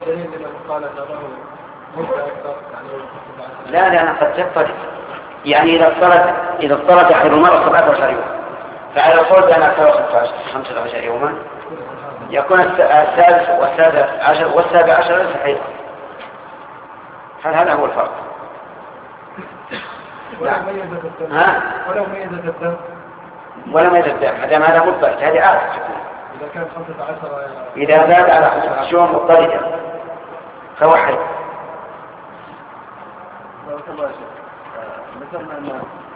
دليل لمن قال أنه مدة أكثر يعني لا قد تضطرد، يعني إذا اضطرد أحد المرأة 17 يوم، فعلى القول بأن أكثر 15 يوما يكون الثالث والسابع عشر ليس حيضا. هل هذا هو الفرق؟ ولو ميزة الدم ولا ميزة الدم هذا ماذا مضطرد، هذه عادة إذا كان 15 إذا زاد على 15 يوم مضطردا فهو حيض. مثلا